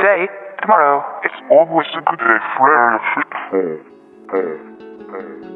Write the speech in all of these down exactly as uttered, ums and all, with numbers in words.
today, tomorrow. It's always a good day for a fitful.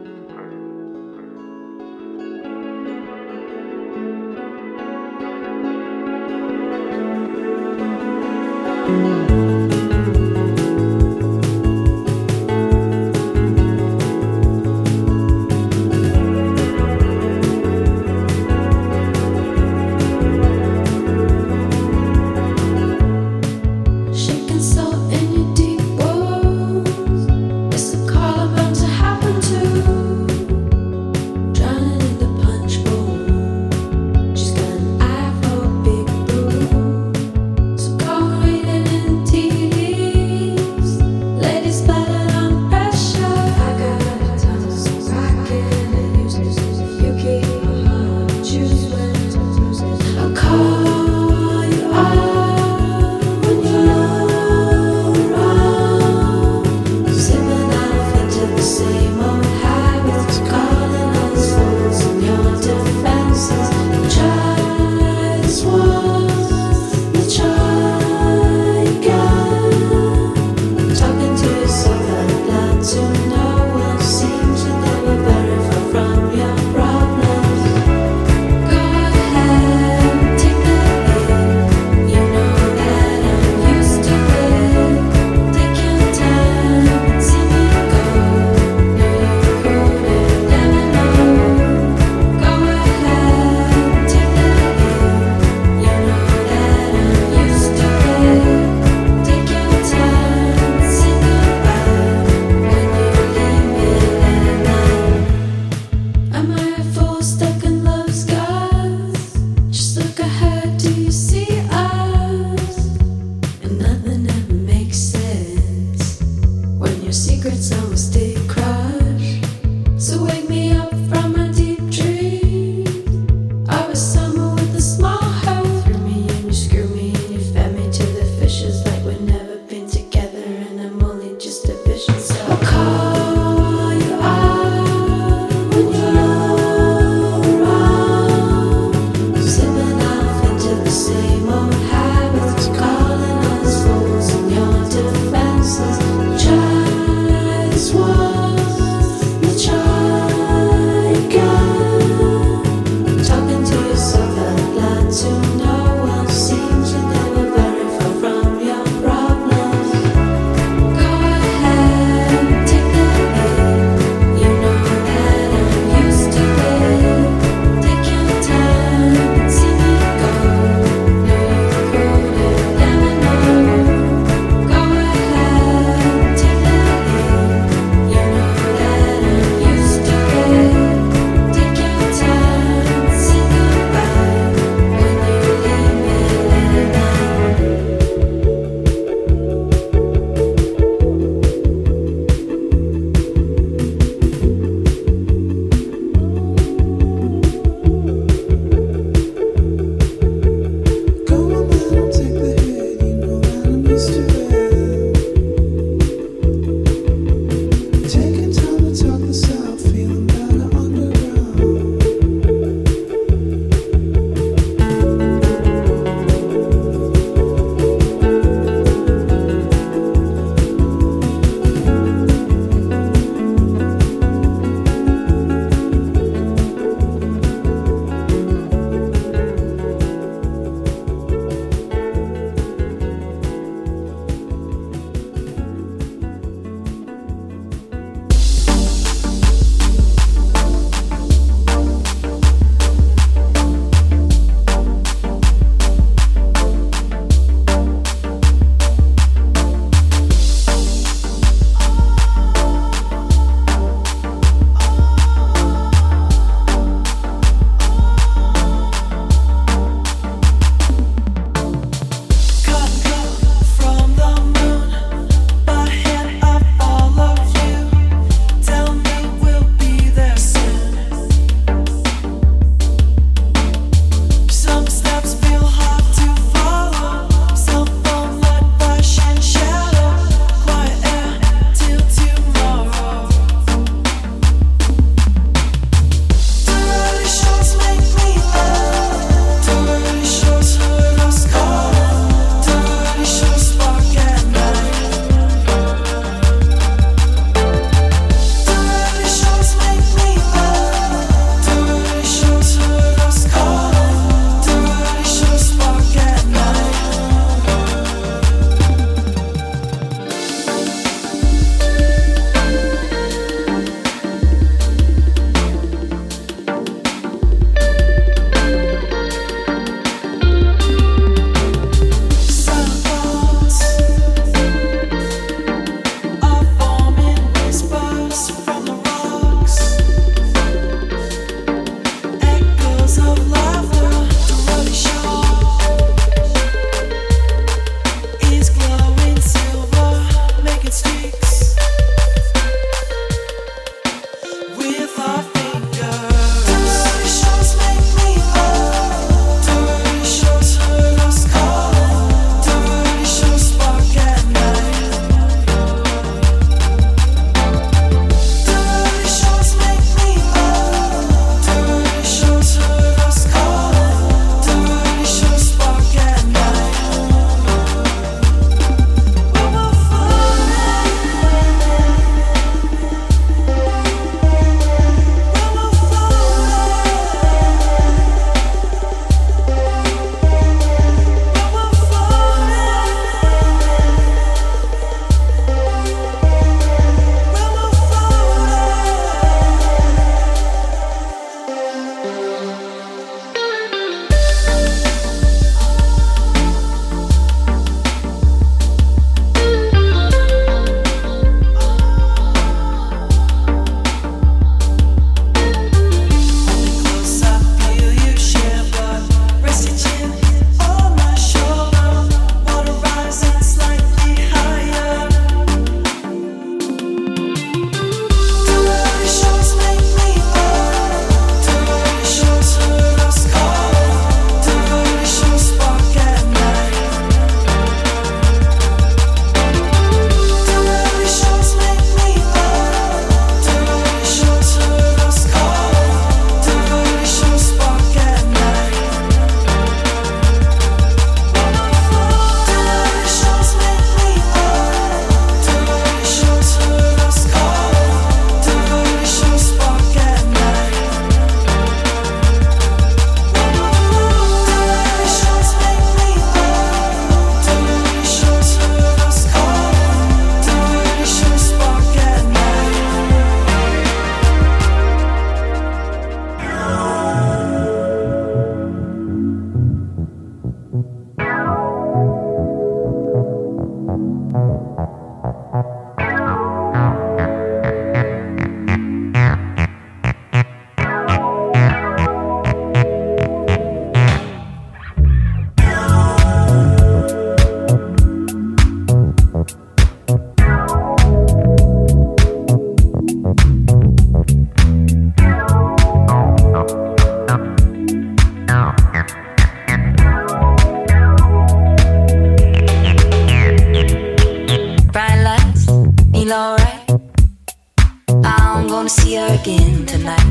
begin tonight.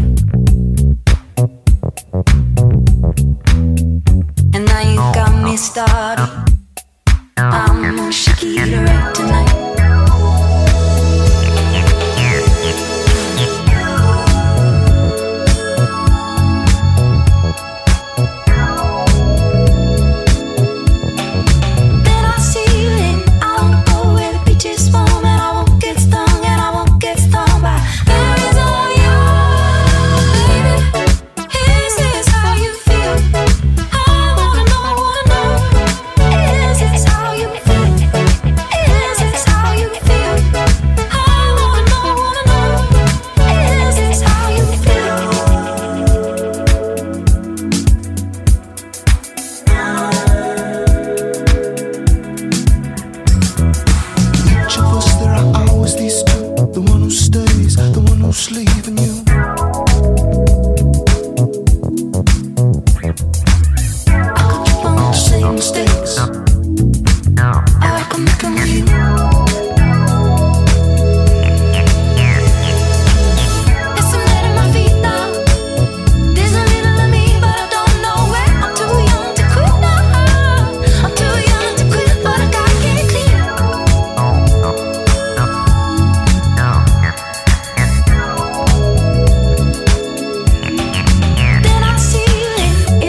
And now you got me started. I'm gonna shake it right tonight.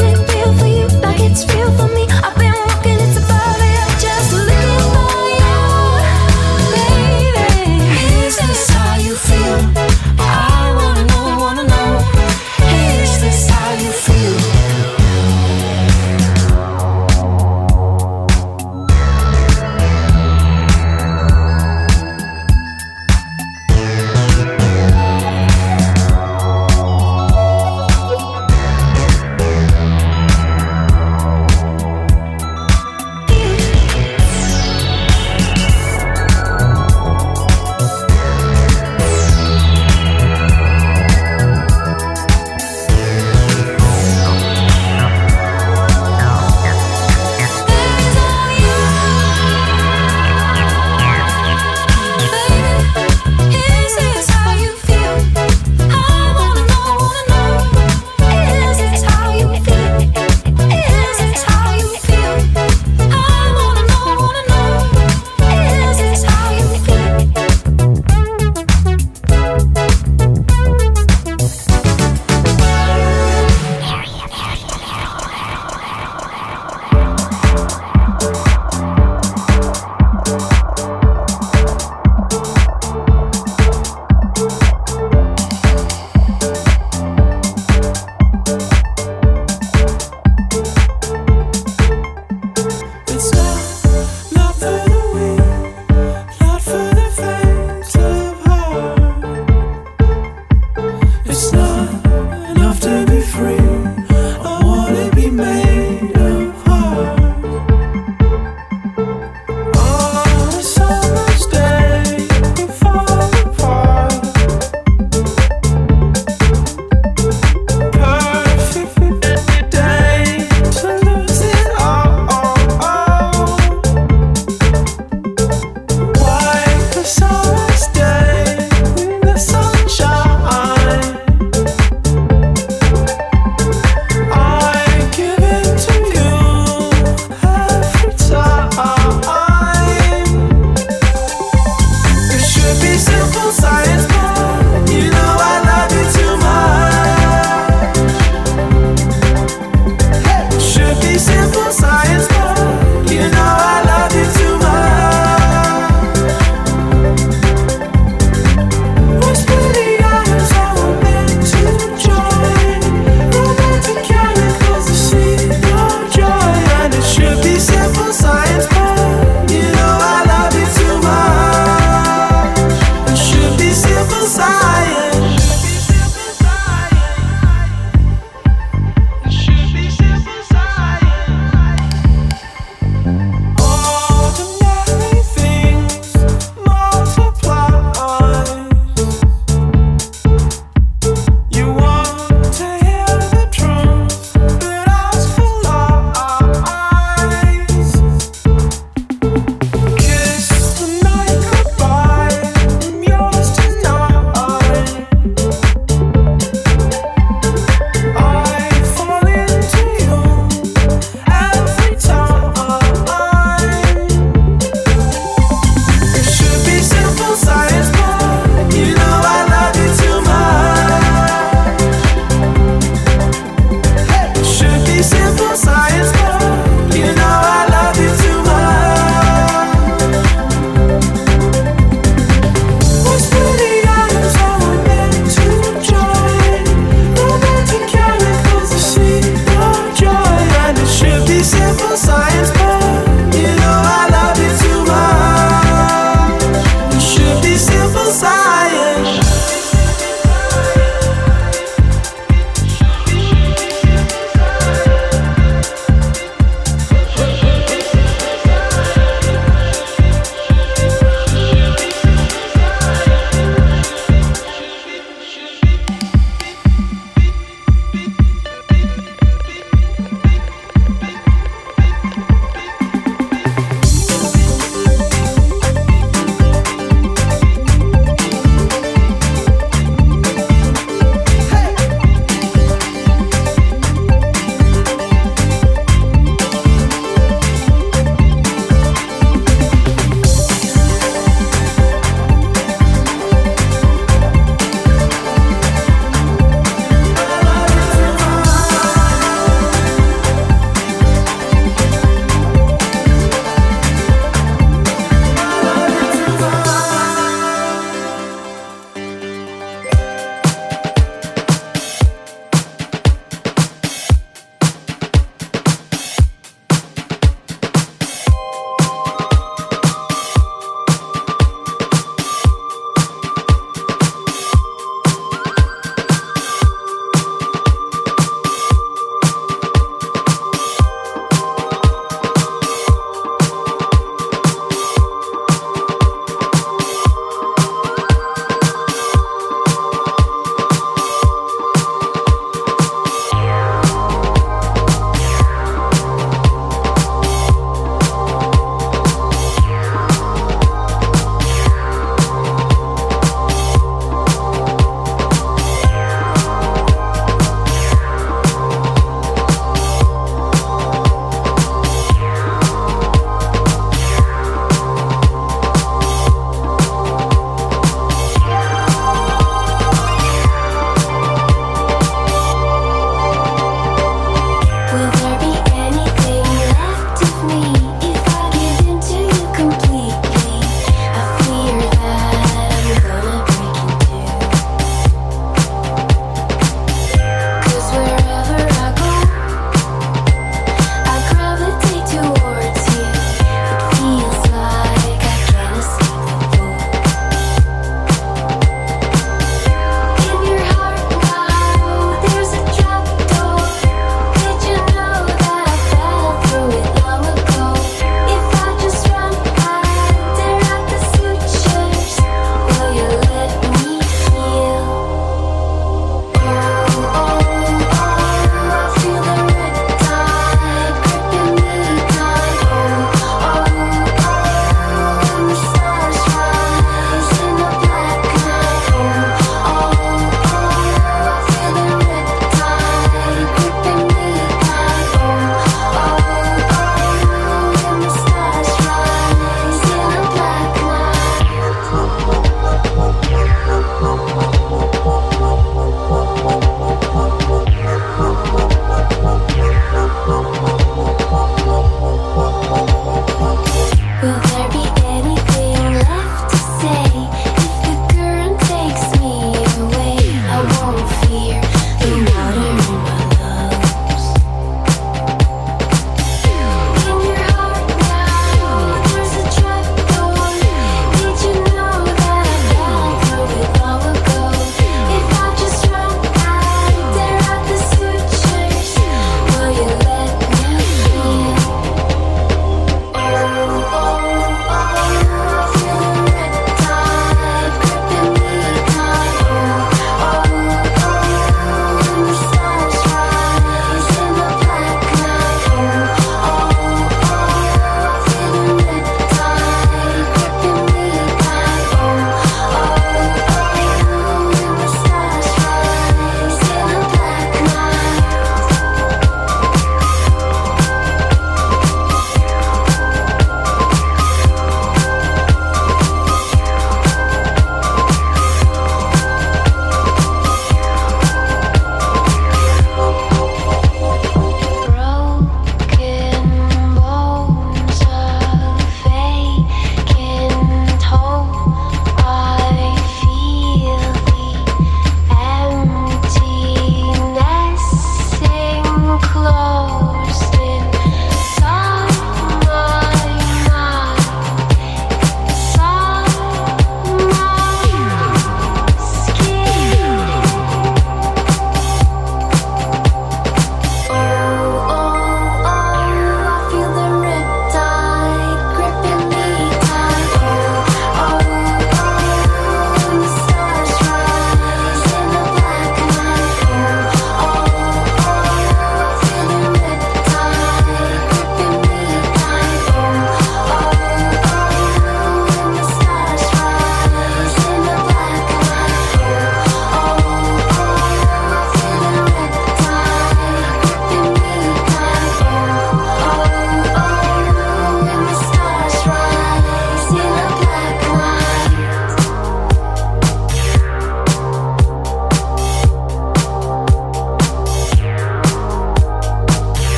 It's real for me. I've been walking, it's above it. Just looking for you.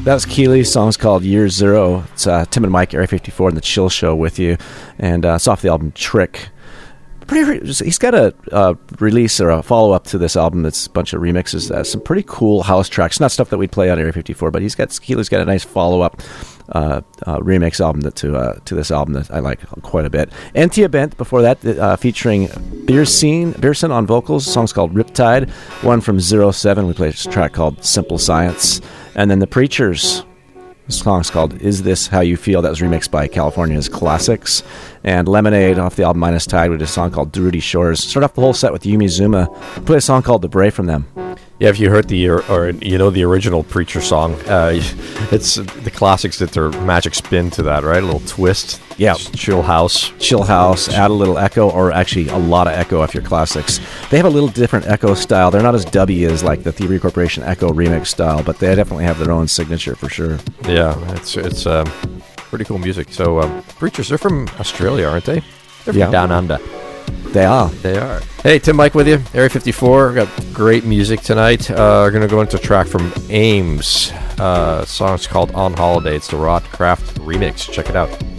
That was Keeley. Song's called Year Zero. It's uh, Tim and Mike, Area fifty-four, and the Chill Show with you. And uh, it's off the album Trick. Pretty, he's got a uh, release or a follow-up to this album that's a bunch of remixes. Uh, some pretty cool house tracks. Not stuff that we'd play on Area fifty-four, but he's got Keeley's got a nice follow-up uh, uh, remix album that, to uh, to this album that I like quite a bit. Entia Bent before that, uh, featuring Beersen, Beersen on vocals. The song's called Riptide. One from Zero Seven. We played a track called Simple Science. And then The Preachers. The song's called Is This How You Feel? That was remixed by California's Classics. And Lemonade off the album Minus Tide with a song called Dirty Shores. Start off the whole set with Yumi Zuma. Play a song called The Bray from them. Yeah, if you heard the, or, or you know the original Preacher song, uh, it's the Classics did their magic spin to that, right? A little twist. Yeah. Chill house. Chill house, add a little echo, or actually a lot of echo if you're Classics. They have a little different echo style. They're not as dubby as like the Thievery Corporation echo remix style, but they definitely have their own signature for sure. Yeah, it's it's um, pretty cool music. So um, Preachers, they're from Australia, aren't they? They're from Yeah. down under. They are. They are. Hey, Tim Mike with you, Area fifty-four. Got great music tonight. Uh, we're going to go into a track from Ames. Uh, song's called On Holiday. It's the Rod Craft remix. Check it out.